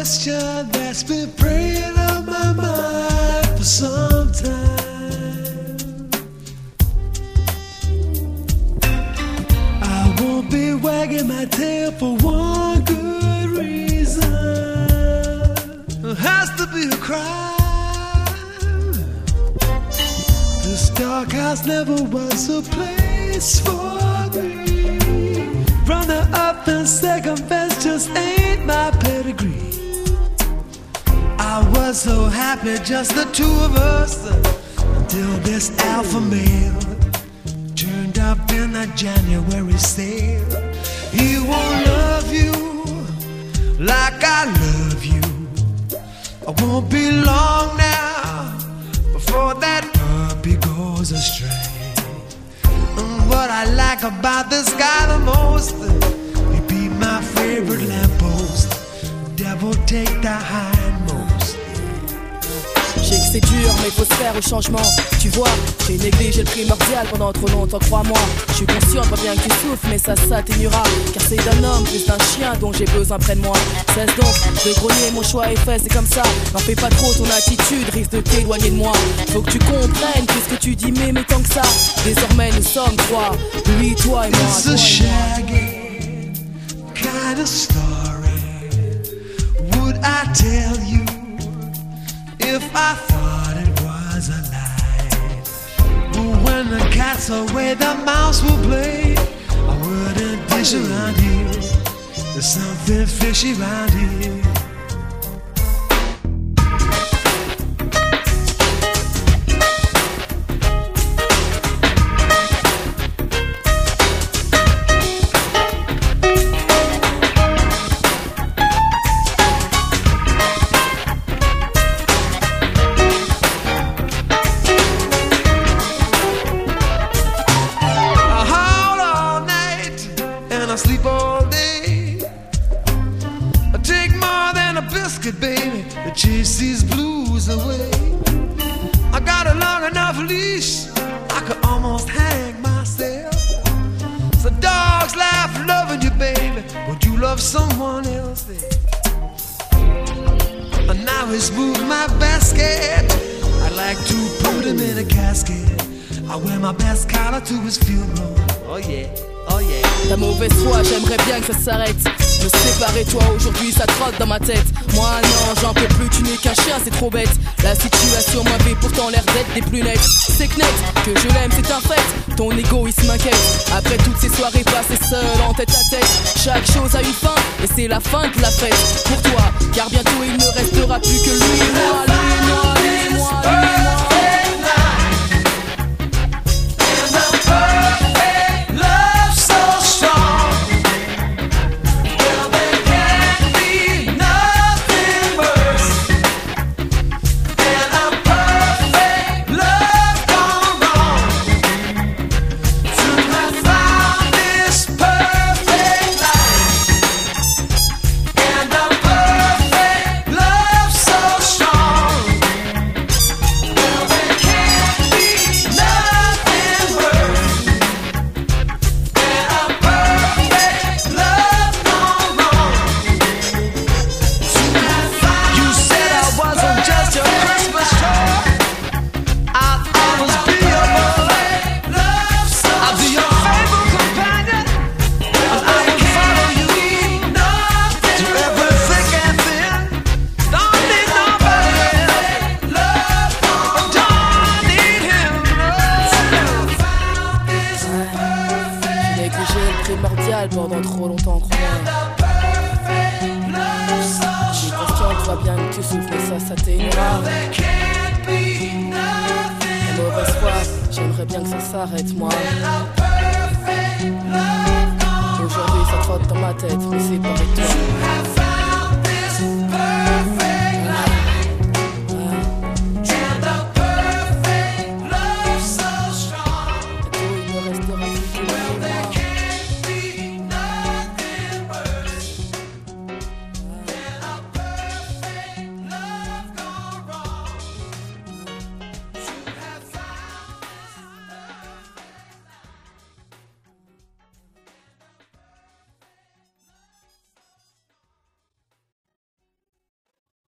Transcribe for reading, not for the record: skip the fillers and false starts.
question that's been preying on my mind for some time. I won't be wagging my tail for one good reason. It has to be a crime. This dark house never was a place for me. Runner up and second best just ain't my pedigree. I was so happy, just the two of us, until this alpha male turned up in a January sale. He won't love you like I love you. I won't be long now before that puppy goes astray. What I like about this guy the most, he be my favorite lamppost. Devil take the hindmost. Je sais que c'est dur mais faut se faire au changement. Tu vois, j'ai négligé le primordial pendant trop longtemps, crois-moi. Je suis conscient, pas bien que tu souffres, mais ça s'atténuera. Car c'est d'un homme plus d'un chien dont j'ai besoin près de moi. Cesse donc de grogner, mon choix est fait, c'est comme ça. N'en fais pas trop, ton attitude risque de t'éloigner de moi. Faut que tu comprennes tout ce que tu dis, mais tant que ça. Désormais nous sommes trois, lui, toi et moi. It's a shaggy kind of story. Would I tell you if I thought it was a lie? But when the cat's away, the mouse will play. I wouldn't dish around here. There's something fishy around here. Chase these blues away. I got a long enough leash, I could almost hang myself. So dogs laugh loving you, baby. Would you love someone else then? And now he's moved my basket. I'd like to put him in a casket. I wear my best collar to his funeral. Oh yeah, oh yeah. Ta mauvaise foi, j'aimerais bien que ça s'arrête. Me séparer toi aujourd'hui, ça trotte dans ma tête. Moi non, j'en peux plus, tu n'es qu'un chien, c'est trop bête. La situation m'avait pourtant l'air d'être des plus nettes. C'est que net, que je l'aime, c'est un fait. Ton égoïsme m'inquiète. Après toutes ces soirées passées seules en tête à tête, chaque chose a une fin, et c'est la fin de la fête. Pour toi, car bientôt il ne restera plus que lui et moi, lui et moi, lui et moi, lui et moi. Pendant trop longtemps, crois-moi. Je suis conscient que tu vois bien que tu souffres, mais ça t'énerve. La mauvaise foi, j'aimerais bien que ça s'arrête, moi. Aujourd'hui ça trotte dans ma tête, mais c'est pas avec toi.